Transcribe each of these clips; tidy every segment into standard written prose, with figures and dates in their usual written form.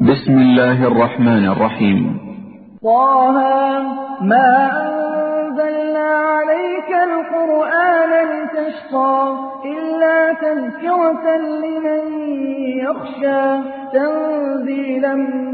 بسم الله الرحمن الرحيم. طه ما أنزلنا عليك القرآن لتشقى إلا تذكرة لمن يخشى تنزيلا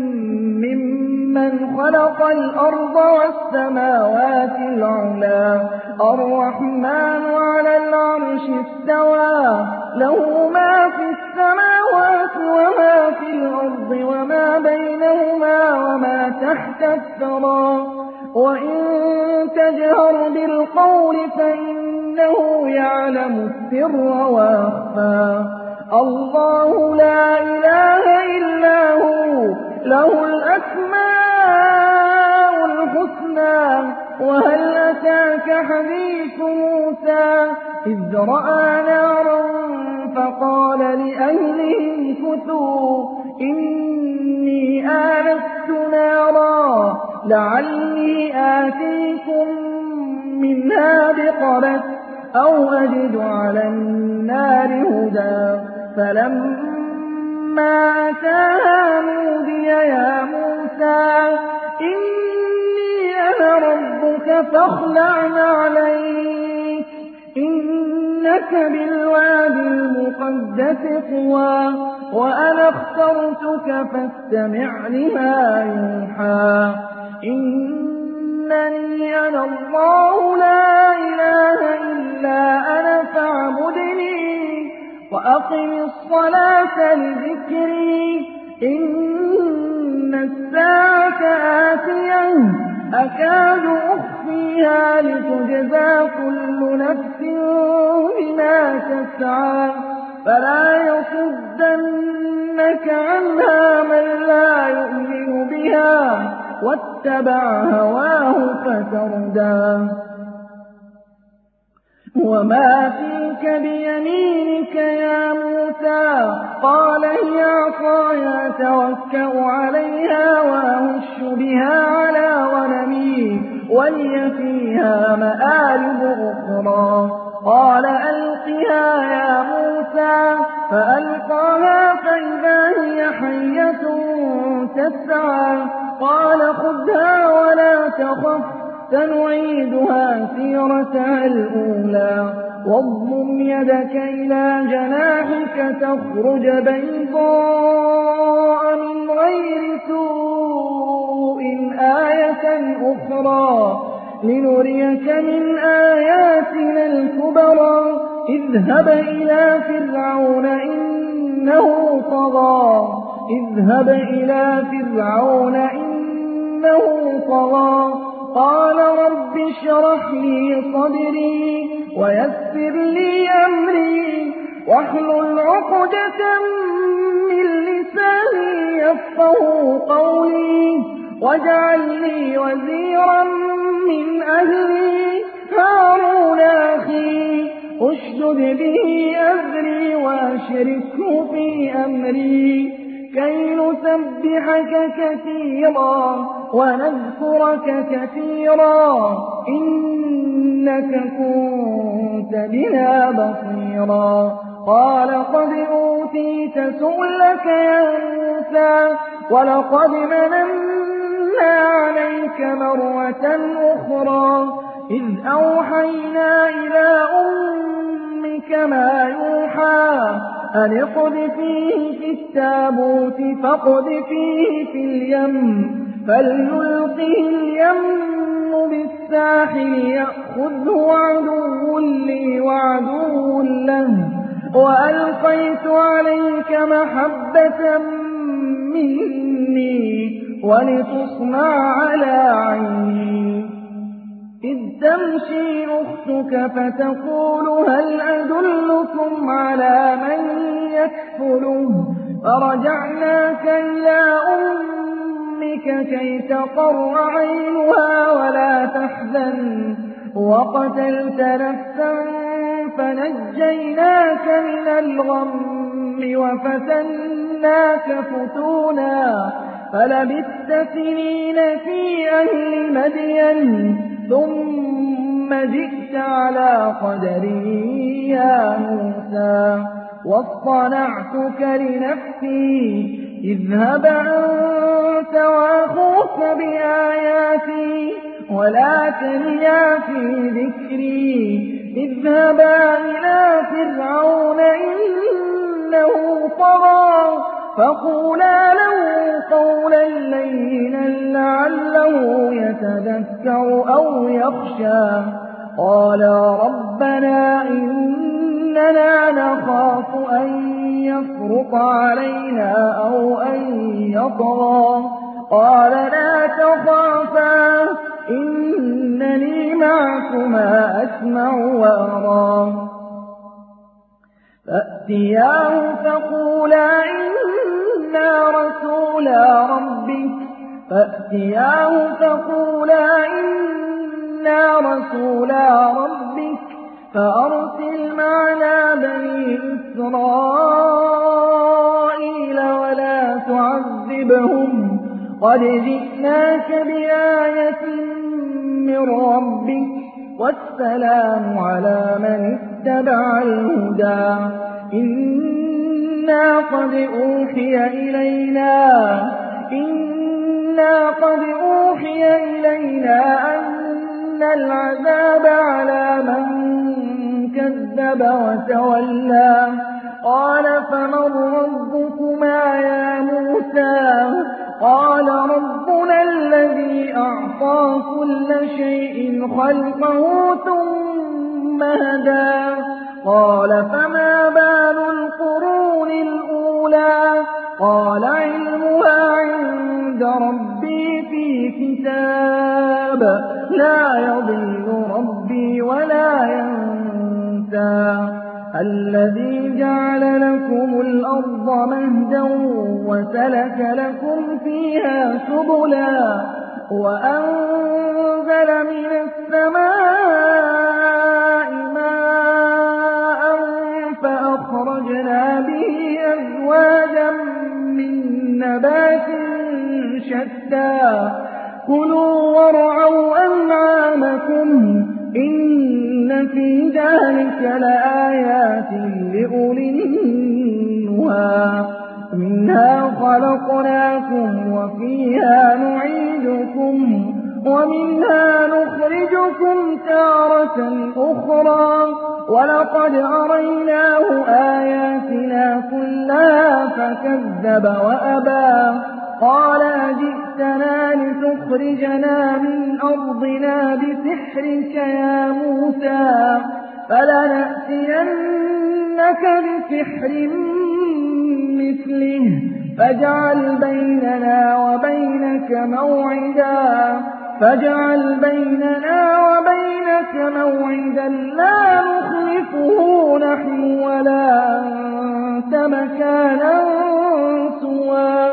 ممن خلق الأرض والسماوات العلى الرحمن على العرش استوى له ما في السماوات وما في الأرض وما بينهما وما تحت الثرى وإن تجهر بالقول فإنه يعلم السر وأخفى الله لا إله إلا هو له الأسماء الحسنى وهل أتاك حديث موسى إذ رأى نارا فقال لأهلهم كثوا إني آنست نارا لعلي آتيكم منها بقبس أو أجد على النار هدى فلما أتاها نودي يا موسى إني أنا ربك فاخلع عليك إنك بالوادي المقدس طوى وأنا اخترتك فاستمع لما يوحى إنني أنا الله لا إله إلا أنا فاعبدني وأقم الصلاة لذكري إن الساعة آتية أكاد أخفيها لتجزى كل نفس بما تسعى فلا يصدنك عنها من لا يؤمن بها واتبع هواه فتردى وما تلك بيمينك يا موسى قال هي عصاي أتوكأ عليها وأهش بها على غنمي ولي فيها مآرب أخرى قال ألقها يا موسى فألقاها فإذا هي حية تسعى قال خذها ولا تخف سنعيدها سيرتها الأولى واضمم يدك إلى جناحك تخرج بيضاء من غير سوء آية أخرى لنريك من آياتنا الكبرى اذهب إلى فرعون إنه طغى اذهب إلى فرعون إنه طغى قال رب اشرح لي صدري ويسر لي أمري واحلل عقدة من لساني يفقهوا قولي واجعل لي وزيرا من أهلي هارون أخي اشدد به أزري وأشركه في أمري كي نسبحك كثيرا ونذكرك كثيرا إنك كنت بنا بصيرا قال قد أوتيت سؤلك يا موسى ولقد مننا عليك مرة أخرى إذ أوحينا إلى أمك ما يوحى أن اقذفيه في التابوت فاقذفيه في اليم فليلقه اليم بالساحل يأخذه عدو لي وعدو له وألقيت عليك محبة مني ولتصنع على عيني إذ تمشي أختك فتقول هل أدلكم على من يكفله فرجعناك إلى أمك كي تقر عينها ولا تحزن وقتلت نفسا فنجيناك من الغم وفتناك فتونا فلبثت سنين في أهل مدين ثم جئت على قدري يا موسى واصطنعتك لنفسي اذهب وأخوك بآياتي ولا تنيا في ذكري اذهبا إلى فرعون إنه طغى فقولا له قولا لينا لعله يتذكر أو يخشى قالا ربنا إننا نخاف أن يفرط علينا أو أن يطغى قال لا تخافا إنني معكما أسمع وأرى فأتياه فقولا إنا رسولا ربك فأرسل معنا بني إسرائيل ولا تعذبهم قد جئناك بآية من ربك والسلام على من اتبع الهدى إنا قد أوحي إلينا أن العذاب على من كذب وتولى قال فمن ربكما يا موسى قال ربنا الذي أعطى كل شيء خلقه ثم هدى قال فما بال القرون الأولى قال علمها عند ربي في كتاب لا يضل ربي ولا ينسى الذي جعل لكم الأرض مهدا وسلك لكم فيها سبلا وأنزل من السماء ماء فأخرجنا به أزواجا من نبات شتى كلوا وارعوا أنعامكم إن في ذلك لآيات لأولي النهى منها خلقناكم وفيها نعيدكم ومنها نخرجكم تارة أخرى ولقد أريناه آياتنا كلها فكذب وأبى قال أجئتنا لتخرجنا من أرضنا بسحرك يا موسى فلنأتينك بسحر مثله فاجعل بيننا وبينك موعدا لا نخلفه نحن ولا أنت مكانا سوى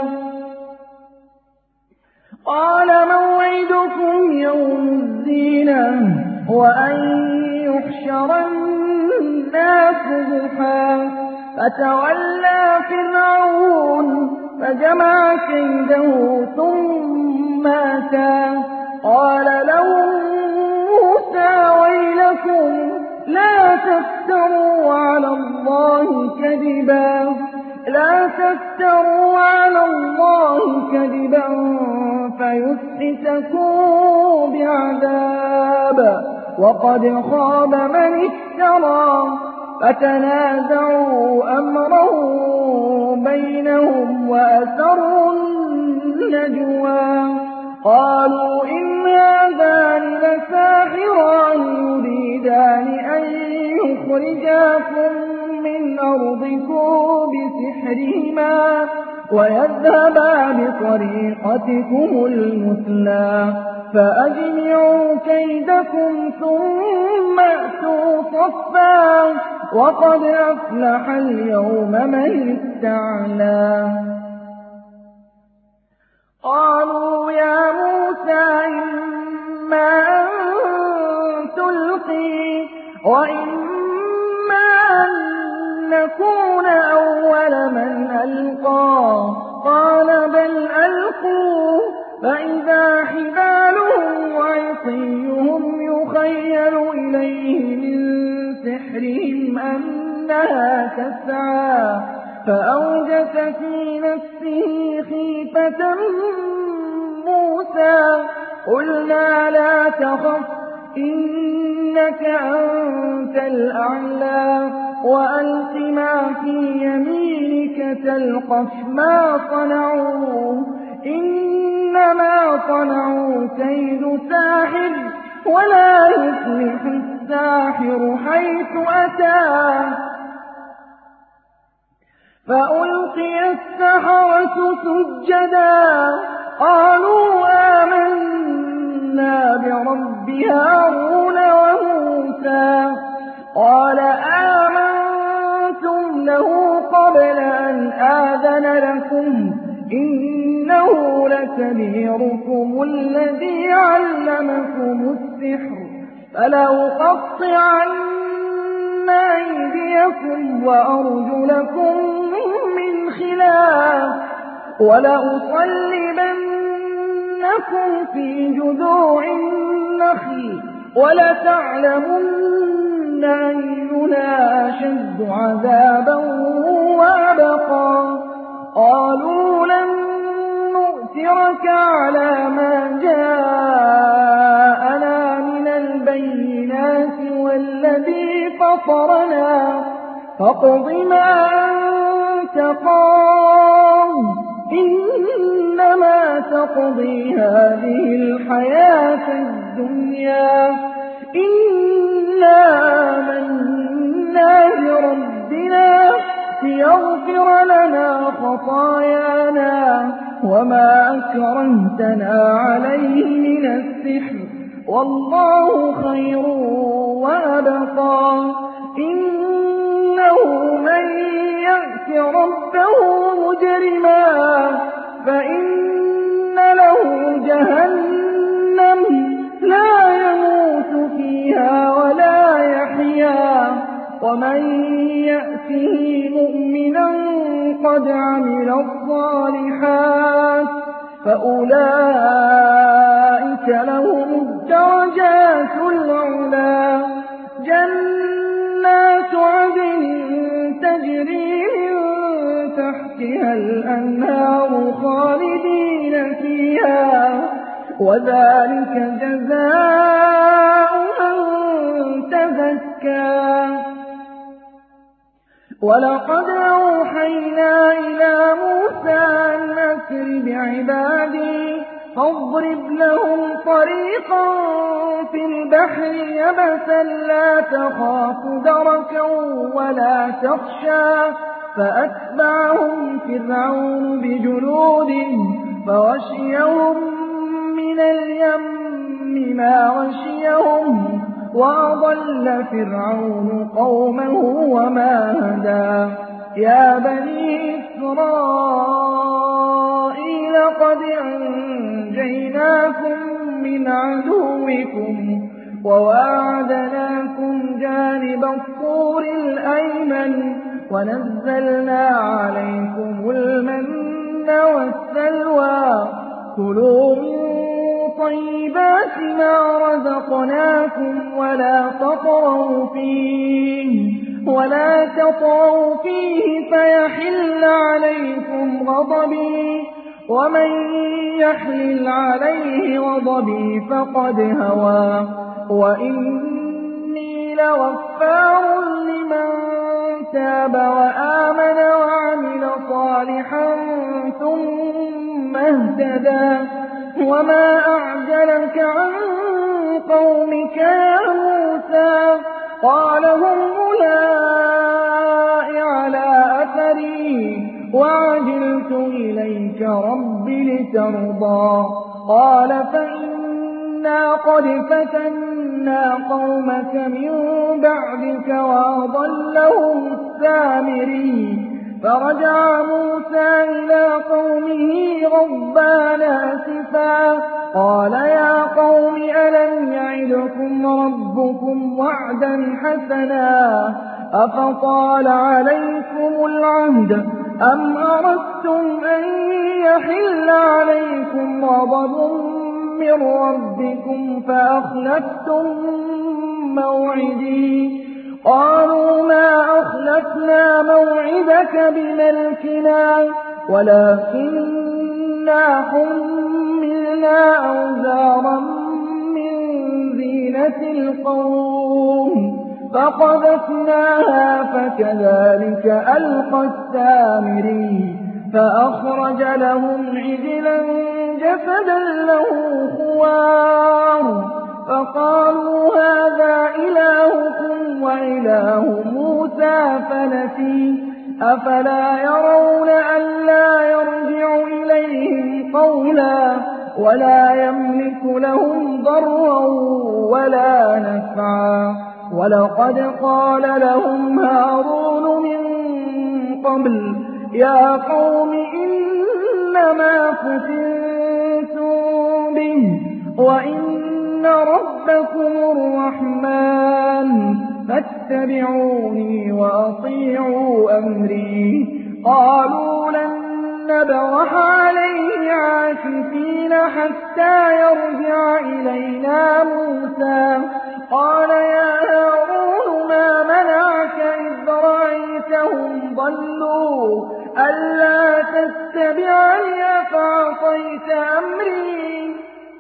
قال موعدكم يوم الزينة وأن يحشر الناس ضحى فتولى فرعون فجمع كيده ثم أتى قال لهم موسى ويلكم لا تفتروا على الله كذبا فيسحتكم بعذاب وقد خاب من افترى فتنازعوا أمرهم بينهم وأسروا النجوى قالوا إن هذان لساحران يريدان أن يخرجاكم من أرضكم بسحرهما ويذهبا بطريقتكم المثلى فأجمعوا كيدكم ثم أتوا صفا وقد أفلح اليوم من استعلى قالوا يا موسى إما أن تلقي وإما أن نكون أول من ألقى قال بل ألقوا فإذا حبالهم وعصيهم يخيل إليه من سحرهم أنها تسعى فأوجس في نفسه خيفة موسى قلنا لا تخف إنك أنت الأعلى وألق ما في يمينك تلقف ما صنعوا إنما صنعوا كيد ساحر ولا يفلح الساحر حيث أتى فألقي السحرة سجدا قالوا آمنا برب هارون وموسى قال آمنتم له قبل أن آذن لكم إنه لكبيركم الذي علمكم السحر فلأقطعن أيديكم وأرجلكم من خلاف ولأصلبنكم في جذوع النخل ولتعلمن أينا أشد عذابا وأبقى قالوا لن نؤثرك على ما جاءنا من البينات والذي فطرنا فاقض ما أنت قاض إنما تقضي هذه الحياة الدنيا إنا آمنا بربنا ليغفر لنا خطايانا وما أكرهتنا عليه من السحر والله خير وأبقى إنه من يأت ربه مجرما فإن له جهنم لا يموت فيها ولا يحيا ومن يأته مؤمنا قد عمل الصالحات فأولئك لهم الدرجات العلى جنات عدن تجري من تحتها الأنهار خالدين فيها وذلك جزاء من تزكى ولقد أوحينا إلى موسى أن أسر بعبادي فاضرب لهم طريقا في البحر يبسا لا تخاف دركا ولا تخشى فأتبعهم فرعون بجنوده فغشيهم من اليم ما غشيهم وأضل فرعون قومه وما هدى يا بني إسرائيل قد أنجيناكم من عدوكم وواعدناكم جانب الطور الأيمن ونزلنا عليكم المن والسلوى كلوا من طيبات ما رزقناكم ولا تطغوا فيه فيحل عليكم غضبي ومن يحلل عليه غضبي فقد هوى وإني لغفار لمن تاب وآمن وعمل صالحا ثم اهتدى وما أعجلك عن قومك يا موسى قال هم أولئك على أثري وعجلت إليك رب لترضى قال فإنا قد فتنا قومك من بعدك وأضلهم السامري فرجع موسى إلى قومه غضبان أسفا قال يا قوم ألم يعدكم ربكم وعدا حسنا أفطال عليكم العهد أم أردتم أن يحل عليكم غضب من ربكم فأخلفتم موعدي قالوا ما أخلفنا موعدك بملكنا ولكننا حملنا منا أوزارا من زينة القوم فقذفناها فكذلك ألقى السامري فأخرج لهم عجلا جسدا له خوار فقالوا هذا إلهكم وإله موسى فنسي أفلا يرون ألا يرجع إليهم قولا ولا يملك لهم ضرا ولا نفعا ولقد قال لهم هارون من قبل يا قوم إنما فتنتم به وإن ربكم الرحمن فاتبعوني وأطيعوا أمري قالوا لن نبرح عليه عاكفين حتى يرجع إلينا موسى قال يا هارون ما منعك إذ رأيتهم ضلوا ألا تتبعني أفعصيت أمري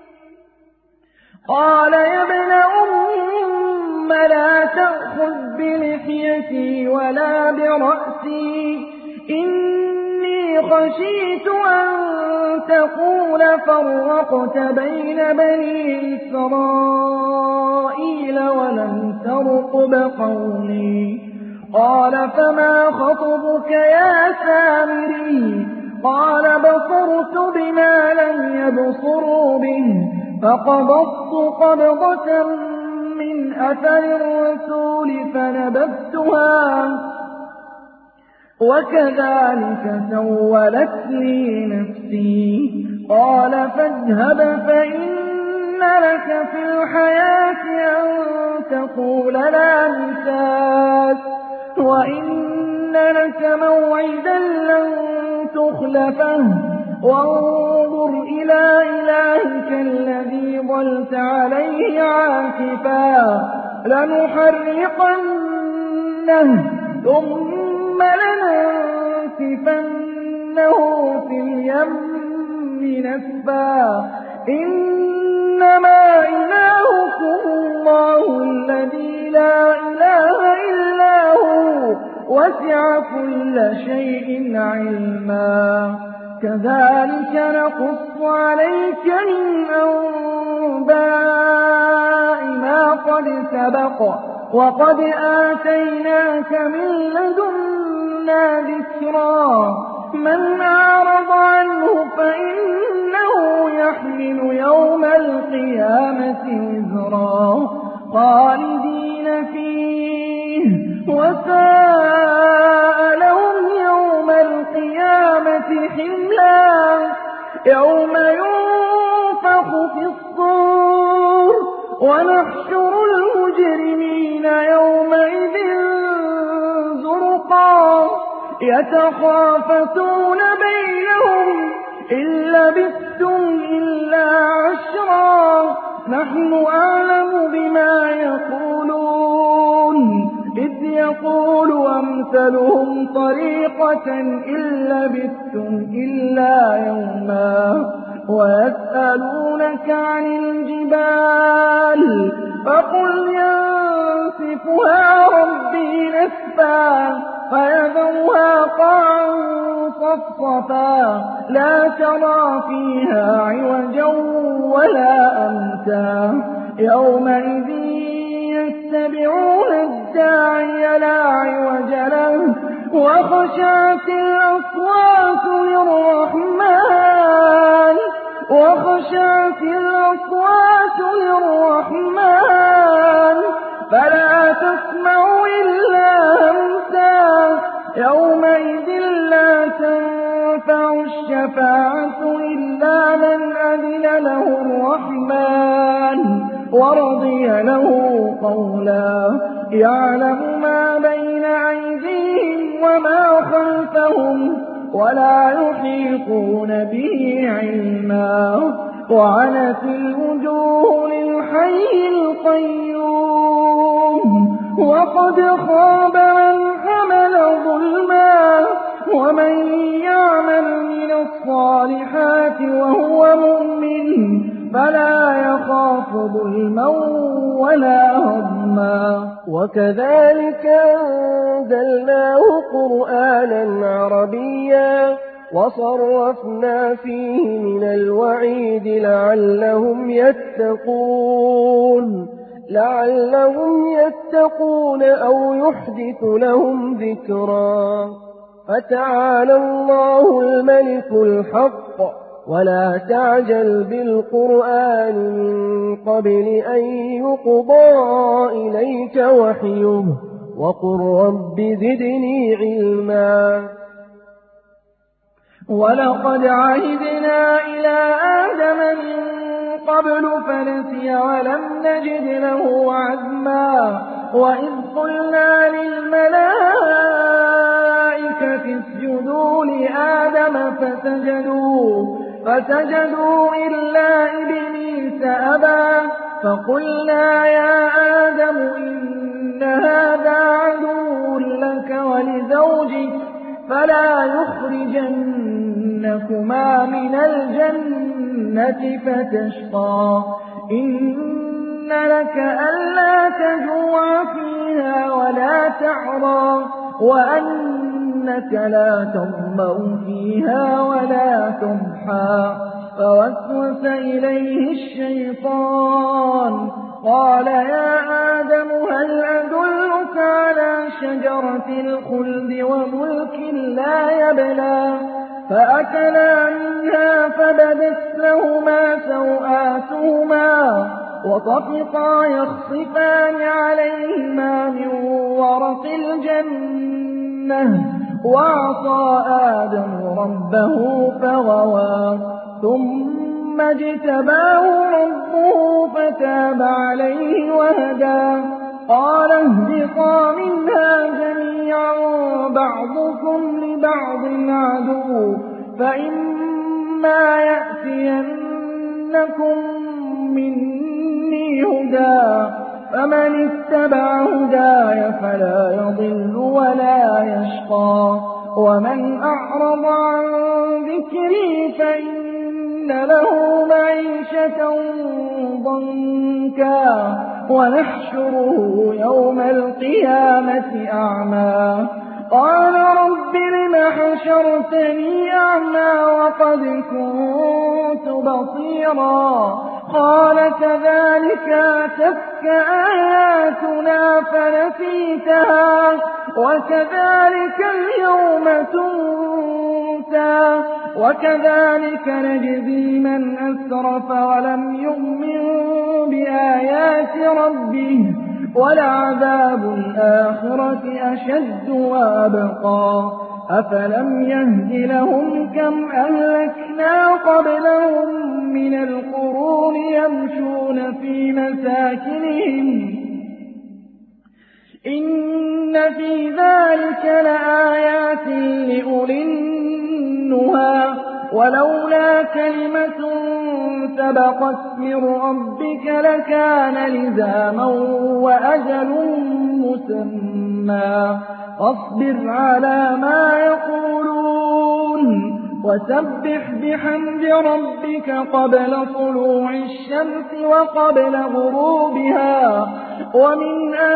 قال يا ابن أم لا تأخذ بلحيتي ولا برأسي إني خشيت أن تقول فرقت بين بني إسرائيل ولم ترقب قولي قال فما خطبك يا سامري قال بصرت بما لم يبصروا به فقبضت قبضة من أثر الرسول فنبذتها وكذلك سولت لي نفسي قال فاذهب فإن لك في الحياة أن تقول لا مساس وإن لك موعدا لن تخلفه وانظر إلى إلهك الذي ظلت عليه عاكفا لنحرقنه ثم لننسفنه في اليم نسفا إنما إلهكم الله الذي لا إله إلا هو وسع كل شيء علما كذلك نقص عليك من أنباء ما قد سبق وقد آتيناك من لدنا ذكرا من أعرض عنه فإنه يحمل يوم القيامة وزرا خالدين فيه وساء لهم يوم القيامة حملا يوم ينفخ في الصور ونحشر المجرمين يومئذ زرقا يتخافتون بينهم إن لبثتم إلا عشرا نحن أعلم بما يقولون إذ يقول أمثلهم طريقة إن لبثتم إلا يوما ويسألونك عن الجبال فقل ينسفها ربي نسفا فيذرها قاعا صفصفا لا ترى فيها عوجا ولا أمتا يومئذ يتبعون الداعي لا عوج له وخشعت الأصوات للرحمن فلا تسمع إلا همسا يومئذ لا تنفع الشفاعة إلا من أذن له الرحمن ورضي له قولا يعلم ما بين أيديهم وما خلفهم ولا يحيطون به علما وعنت الوجوه للحي القيوم وقد خاب من حمل ظلما ومن يعمل من الصالحات وهو مؤمن ولا يخاف ظلما ولا هضما. وكذلك أنزلناه قرآنا عربيا وصرفنا فيه من الوعيد لعلهم يتقون أو يحدث لهم ذكرا. فتعالى الله الملك الحق ولا تعجل بالقرآن من قبل أن يقضى إليك وحيه وقل رب زدني علما. ولقد عهدنا إلى آدم من قبل فنسي ولم نجد له عزما. وإذ قلنا للملائكة اسجدوا لآدم فسجدوا إلا إبليس أبى. فقلنا يا آدم إن هذا عدو لك ولزوجك فلا يخرجنكما من الجنة فتشقى. إن لك ألا تجوع فيها ولا تعرى وأنك لا تظمأ فيها ولا تضحى. فوسوس إليه الشيطان قال يا آدم هل أدلك على شجرة الخلد وملك لا يبلى. فأكلا منها فبدت لهما سوآتهما وطفقا يخصفان عليهما من ورق الجنة. وعصى آدم ربه فغوى ثم اجتباه ربه فتاب عليه وهدى. قال اهبطا منها جميعا بعضكم لبعض عدو فإما يأتينكم مني هدى فمن اتبع هداي فلا يضل ولا يشقى. ومن أعرض عن ذكري فإن له معيشة ضنكا ونحشره يوم القيامة أعمى. قال رب لم حشرتني أعمى وقد كنت بصيرا. قال كذلك أتتك آياتنا فنسيتها وكذلك اليوم تنسى. وكذلك نجزي من أسرف ولم يؤمن بآيات ربه ولعذاب الآخرة أشد وأبقى. أفلم يهد لهم كم أهلكنا قبلهم من القرون يمشون في مساكنهم إن في ذلك لآيات لأولي النهى. ولولا كلمة سبقت من ربك لكان لزاما وأجل مسمى. فاصبر على ما يقولون وسبح بحمد ربك قبل طلوع الشمس وقبل غروبها ومن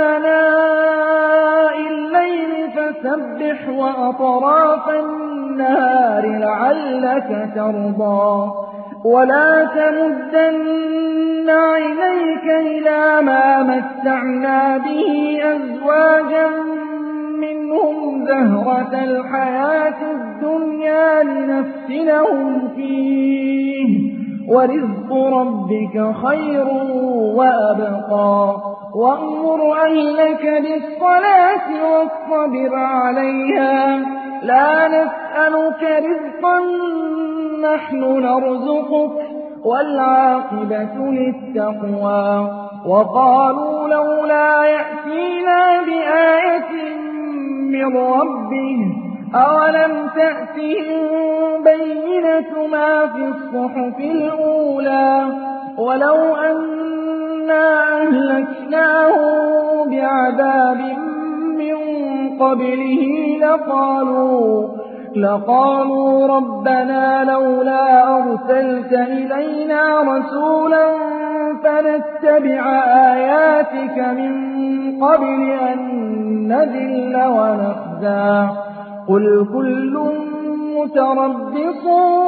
آناء الليل فسبح وأطراف النهار لعلك ترضى. ولا تمدن عينيك إلى ما متعنا به أزواجا منهم زهرة الحياة الدنيا لنفتنهم فيه ورزق ربك خير وأبقى. وأمر أهلك بالصلاة واصطبر عليها لا نسألك رزقا نحن نرزقك والعاقبة للتقوى. وقالوا لولا يأتينا بآية من ربه أولم تأتهم بينة ما في الصحف الأولى ولو أنا أهلكناهم بعذاب من قبله لقالوا ربنا لولا أرسلت إلينا رسولا فنتبع آياتك من قبل أن نذل ونخزى قل كل متربص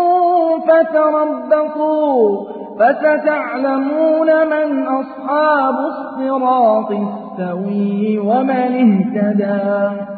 فتربصوا فستعلمون من أصحاب الصراط السوي ومن اهتدى